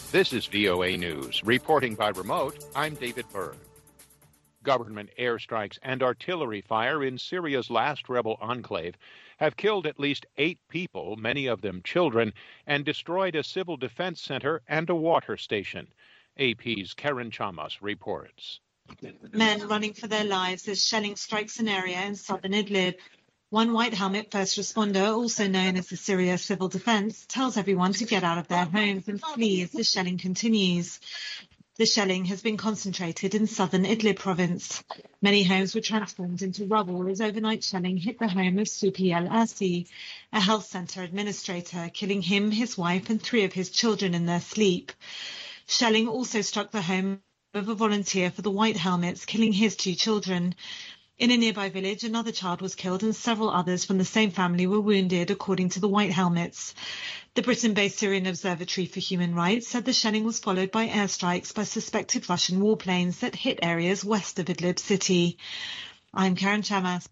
This is VOA News. Reporting by remote, I'm David Byrd. Government airstrikes and artillery fire in Syria's last rebel enclave have killed at least 8 people, many of them children, and destroyed a civil defense center and a water station. AP's Karen Chamas reports. Men running for their lives as shelling strikes an area in southern Idlib. One white helmet first responder, also known as the Syria Civil Defense, tells everyone to get out of their homes and flee as the shelling continues. The shelling has been concentrated in southern Idlib province. Many homes were transformed into rubble as overnight shelling hit the home of Supi El-Asi, a health centre administrator, killing him, his wife and 3 of his children in their sleep. Shelling also struck the home of a volunteer for the White Helmets, killing his 2 children. In a nearby village, another child was killed and several others from the same family were wounded, according to the White Helmets. The Britain-based Syrian Observatory for Human Rights said the shelling was followed by airstrikes by suspected Russian warplanes that hit areas west of Idlib city. I'm Karen Chamas.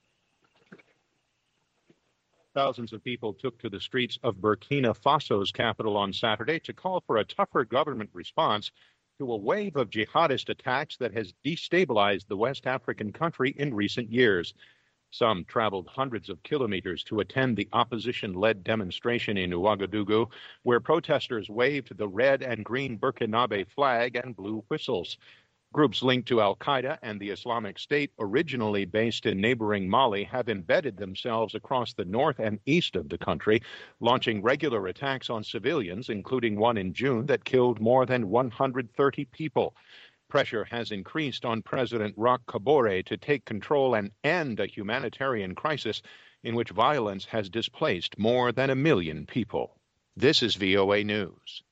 Thousands of people took to the streets of Burkina Faso's capital on Saturday to call for a tougher government response to a wave of jihadist attacks that has destabilized the West African country in recent years. Some traveled hundreds of kilometers to attend the opposition-led demonstration in Ouagadougou, where protesters waved the red and green Burkinabe flag and blew whistles. Groups linked to al-Qaeda and the Islamic State, originally based in neighboring Mali, have embedded themselves across the north and east of the country, launching regular attacks on civilians, including one in June that killed more than 130 people. Pressure has increased on President Roch Kabore to take control and end a humanitarian crisis in which violence has displaced more than 1 million people. This is VOA News.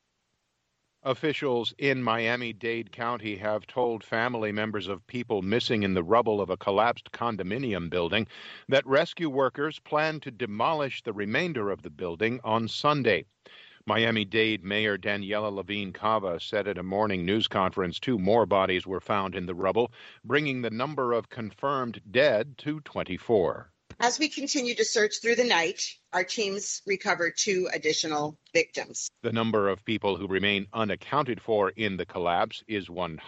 Officials in Miami-Dade County have told family members of people missing in the rubble of a collapsed condominium building that rescue workers plan to demolish the remainder of the building on Sunday. Miami-Dade Mayor Daniela Levine Cava said at a morning news conference 2 more bodies were found in the rubble, bringing the number of confirmed dead to 24. As we continue to search through the night, our teams recovered 2 additional victims. The number of people who remain unaccounted for in the collapse is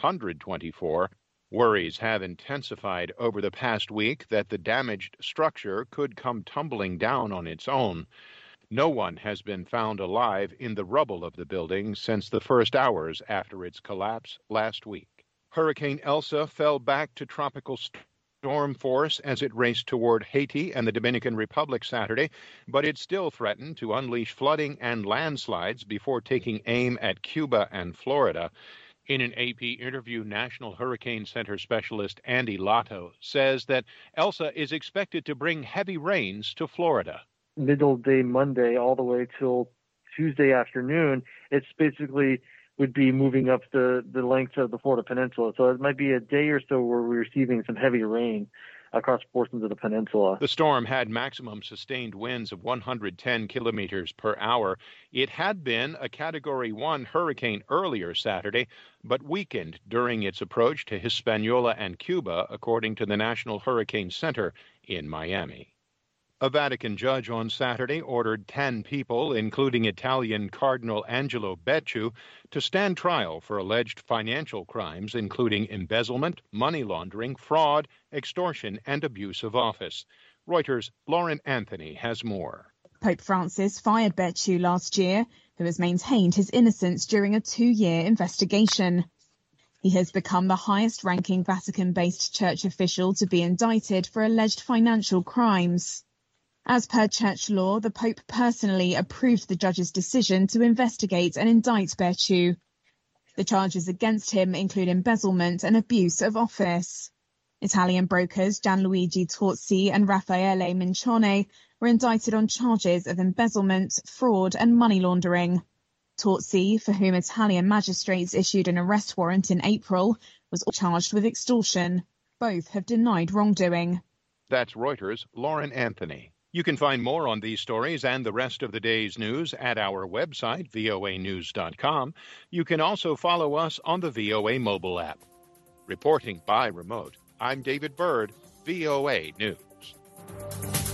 124. Worries have intensified over the past week that the damaged structure could come tumbling down on its own. No one has been found alive in the rubble of the building since the first hours after its collapse last week. Hurricane Elsa fell back to tropical storm force as it raced toward Haiti and the Dominican Republic Saturday, but it still threatened to unleash flooding and landslides before taking aim at Cuba and Florida. In an AP interview, National Hurricane Center specialist Andy Lotto says that Elsa is expected to bring heavy rains to Florida. Middle day Monday all the way till Tuesday afternoon, it's basically would be moving up the length of the Florida Peninsula. So it might be a day or so where we're receiving some heavy rain across portions of the peninsula. The storm had maximum sustained winds of 110 kilometers per hour. It had been a Category 1 hurricane earlier Saturday, but weakened during its approach to Hispaniola and Cuba, according to the National Hurricane Center in Miami. A Vatican judge on Saturday ordered 10 people, including Italian Cardinal Angelo Becciu, to stand trial for alleged financial crimes, including embezzlement, money laundering, fraud, extortion, and abuse of office. Reuters' Lauren Anthony has more. Pope Francis fired Becciu last year, who has maintained his innocence during a 2-year investigation. He has become the highest-ranking Vatican-based church official to be indicted for alleged financial crimes. As per church law, the Pope personally approved the judge's decision to investigate and indict Becciu. The charges against him include embezzlement and abuse of office. Italian brokers Gianluigi Torzi and Raffaele Mincione were indicted on charges of embezzlement, fraud and money laundering. Torzi, for whom Italian magistrates issued an arrest warrant in April, was charged with extortion. Both have denied wrongdoing. That's Reuters' Lauren Anthony. You can find more on these stories and the rest of the day's news at our website, voanews.com. You can also follow us on the VOA mobile app. Reporting by remote, I'm David Byrd, VOA News.